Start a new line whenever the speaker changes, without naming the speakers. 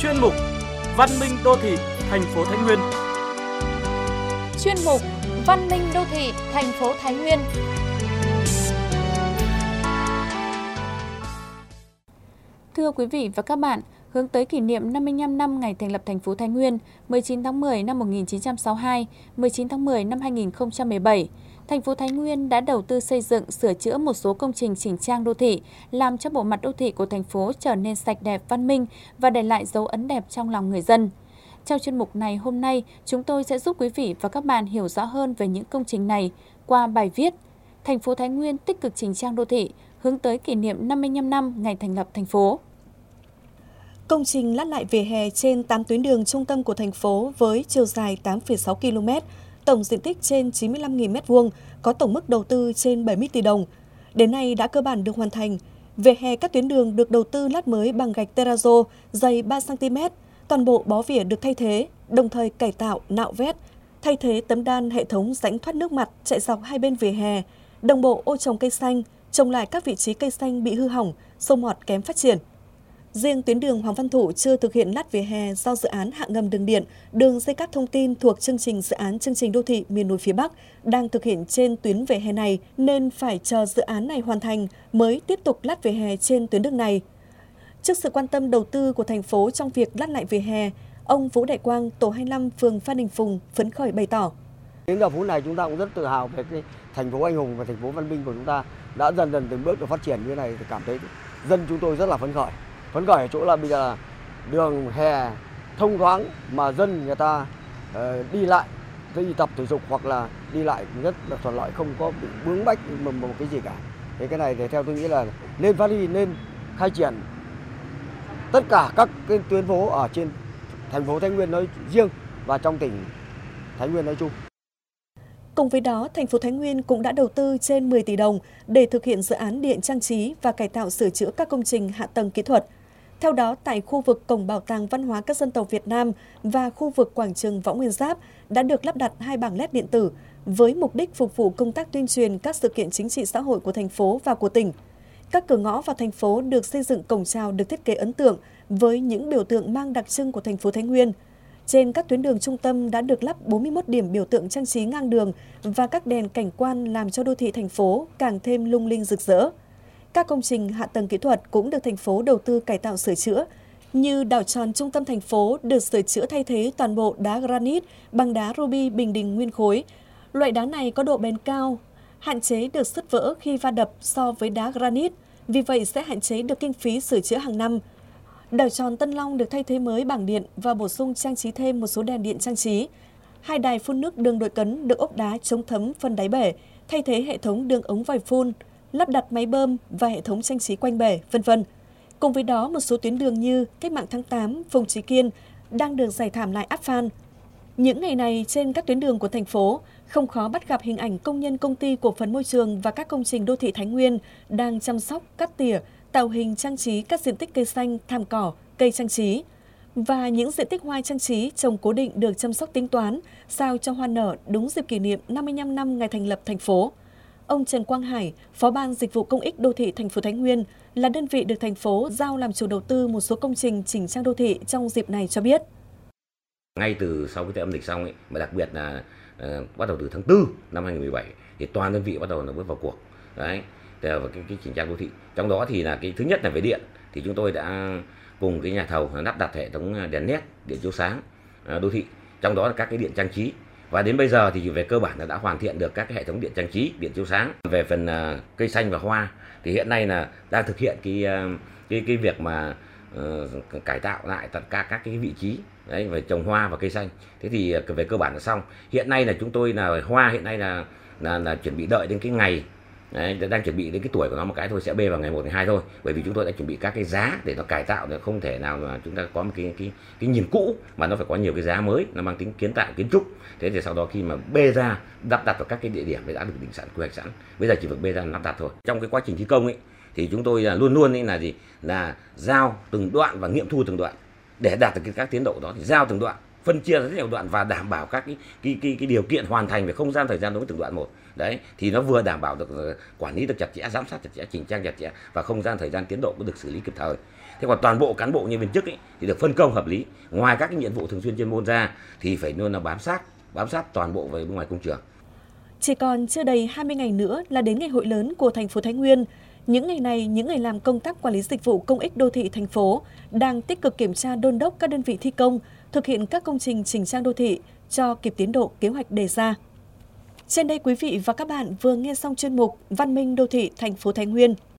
chuyên mục Văn minh đô thị thành phố Thái Nguyên.
Chuyên mục Văn minh đô thị thành phố Thái Nguyên. Thưa quý vị và các bạn, hướng tới kỷ niệm 55 năm ngày thành lập thành phố Thái Nguyên, 19 tháng 10 năm 1962, 19 tháng 10 năm 2017, thành phố Thái Nguyên đã đầu tư xây dựng, sửa chữa một số công trình chỉnh trang đô thị, làm cho bộ mặt đô thị của thành phố trở nên sạch đẹp, văn minh và để lại dấu ấn đẹp trong lòng người dân. Trong chuyên mục này hôm nay, chúng tôi sẽ giúp quý vị và các bạn hiểu rõ hơn về những công trình này qua bài viết Thành phố Thái Nguyên tích cực chỉnh trang đô thị, hướng tới kỷ niệm 55 năm ngày thành lập thành phố.
Công trình lát lại vỉa hè trên 8 tuyến đường trung tâm của thành phố với chiều dài 8,6 km, tổng diện tích trên 95.000 m2, có tổng mức đầu tư trên 70 tỷ đồng. Đến nay đã cơ bản được hoàn thành. Vỉa hè các tuyến đường được đầu tư lát mới bằng gạch terrazzo dày 3 cm, toàn bộ bó vỉa được thay thế, đồng thời cải tạo, nạo vét, thay thế tấm đan hệ thống rãnh thoát nước mặt chạy dọc hai bên vỉa hè, đồng bộ ô trồng cây xanh, trồng lại các vị trí cây xanh bị hư hỏng, sâu mọt kém phát triển. Riêng tuyến đường Hoàng Văn Thụ chưa thực hiện lát vỉa hè do dự án hạ ngầm đường điện, đường dây cáp thông tin thuộc chương trình đô thị miền núi phía Bắc đang thực hiện trên tuyến vỉa hè này nên phải chờ dự án này hoàn thành mới tiếp tục lát vỉa hè trên tuyến đường này. Trước sự quan tâm đầu tư của thành phố trong việc lát lại vỉa hè, ông Vũ Đại Quang, tổ 25 phường Phan Đình Phùng phấn khởi bày tỏ.
Đến giờ phút này chúng ta cũng rất tự hào về cái thành phố anh hùng và thành phố văn minh của chúng ta đã dần dần từng bước được phát triển như thế này, thì cảm thấy dân chúng tôi rất là phấn khởi. Phấn khởi ở chỗ là bây giờ đường hè thông thoáng mà dân người ta đi lại, đi tập thể dục hoặc là đi lại rất là thuận lợi, không có bị bướng bách một cái gì cả. Thế cái này thì theo tôi nghĩ là nên phát huy, nên khai triển tất cả các cái tuyến phố ở trên thành phố Thái Nguyên nói riêng và trong tỉnh Thái Nguyên nói chung.
Cùng với đó, thành phố Thái Nguyên cũng đã đầu tư trên 10 tỷ đồng để thực hiện dự án điện trang trí và cải tạo sửa chữa các công trình hạ tầng kỹ thuật. Theo đó, tại khu vực Cổng Bảo tàng Văn hóa các dân tộc Việt Nam và khu vực Quảng trường Võ Nguyên Giáp đã được lắp đặt 2 bảng LED điện tử với mục đích phục vụ công tác tuyên truyền các sự kiện chính trị xã hội của thành phố và của tỉnh. Các cửa ngõ vào thành phố được xây dựng cổng chào được thiết kế ấn tượng với những biểu tượng mang đặc trưng của thành phố Thái Nguyên. Trên các tuyến đường trung tâm đã được lắp 41 điểm biểu tượng trang trí ngang đường và các đèn cảnh quan làm cho đô thị thành phố càng thêm lung linh rực rỡ. Các công trình hạ tầng kỹ thuật cũng được thành phố đầu tư cải tạo sửa chữa, như đảo tròn trung tâm thành phố được sửa chữa thay thế toàn bộ đá granite bằng đá ruby Bình Định nguyên khối. Loại đá này có độ bền cao, hạn chế được sứt vỡ khi va đập so với đá granite, vì vậy sẽ hạn chế được kinh phí sửa chữa hàng năm. Đảo tròn Tân Long được thay thế mới bảng điện và bổ sung trang trí thêm một số đèn điện trang trí. 2 đài phun nước đường Đội Cấn được ốp đá chống thấm phân đáy bể, thay thế hệ thống đường ống vòi phun, lắp đặt máy bơm và hệ thống trang trí quanh bể, v.v. Cùng với đó, một số tuyến đường như Cách mạng tháng 8, Phùng Trí Kiên đang được giải thảm lại áp phan. Những ngày này, trên các tuyến đường của thành phố, không khó bắt gặp hình ảnh công nhân công ty cổ phần môi trường và các công trình đô thị Thái Nguyên đang chăm sóc, cắt tỉa, tạo hình trang trí các diện tích cây xanh, thảm cỏ, cây trang trí. Và những diện tích hoa trang trí trồng cố định được chăm sóc tính toán sao cho hoa nở đúng dịp kỷ niệm 55 năm ngày thành lập thành phố. Ông Trần Quang Hải, Phó ban Dịch vụ Công ích Đô thị thành phố Thái Nguyên, là đơn vị được thành phố giao làm chủ đầu tư một số công trình chỉnh trang đô thị trong dịp này cho biết.
Ngay từ sau cái Tết âm lịch xong ấy, mà đặc biệt là bắt đầu từ tháng 4 năm 2017 thì toàn đơn vị bắt đầu là bước vào cuộc. Đấy, cái chỉnh trang đô thị. Trong đó thì là cái thứ nhất là về điện, thì chúng tôi đã cùng cái nhà thầu lắp đặt hệ thống đèn LED, điện chiếu sáng đô thị. Trong đó là các cái điện trang trí. Và đến bây giờ thì về cơ bản là đã hoàn thiện được các cái hệ thống điện trang trí, điện chiếu sáng. Về phần cây xanh và hoa thì hiện nay là đang thực hiện cái việc mà cải tạo lại tất cả các cái vị trí đấy về trồng hoa và cây xanh. Thế thì về cơ bản là xong. Hiện nay là chúng tôi là hoa hiện nay là chuẩn bị đợi đến cái ngày đấy, đang chuẩn bị đến cái tuổi của nó một cái thôi, sẽ bê vào ngày 1 ngày 2 thôi. Bởi vì chúng tôi đã chuẩn bị các cái giá để nó cải tạo, để không thể nào mà chúng ta có một cái nhìn cũ mà nó phải có nhiều cái giá mới, nó mang tính kiến tạo, kiến trúc. Thế thì sau đó khi mà bê ra lắp đặt vào các cái địa điểm đã được định sẵn, quy hoạch sẵn, bây giờ chỉ việc bê ra lắp đặt thôi. Trong cái quá trình thi công ấy thì chúng tôi luôn luôn ấy là giao từng đoạn và nghiệm thu từng đoạn để đạt được các tiến độ đó, thì giao từng đoạn, phân chia ra rất nhiều đoạn và đảm bảo các cái điều kiện hoàn thành về không gian, thời gian đối với từng đoạn một. Đấy, thì nó vừa đảm bảo được quản lý được chặt chẽ, giám sát chặt chẽ, chỉnh trang chặt chẽ và không gian thời gian tiến độ cũng được xử lý kịp thời. Thế còn toàn bộ cán bộ nhân viên chức ấy, thì được phân công hợp lý. Ngoài các cái nhiệm vụ thường xuyên chuyên môn ra thì phải luôn là bám sát toàn bộ về bên ngoài công trường.
Chỉ còn chưa đầy 20 ngày nữa là đến ngày hội lớn của thành phố Thái Nguyên. Những ngày này, những người làm công tác quản lý dịch vụ công ích đô thị thành phố đang tích cực kiểm tra đôn đốc các đơn vị thi công, thực hiện các công trình chỉnh trang đô thị cho kịp tiến độ kế hoạch đề ra. Trên đây quý vị và các bạn vừa nghe xong chuyên mục Văn minh đô thị thành phố Thái Nguyên.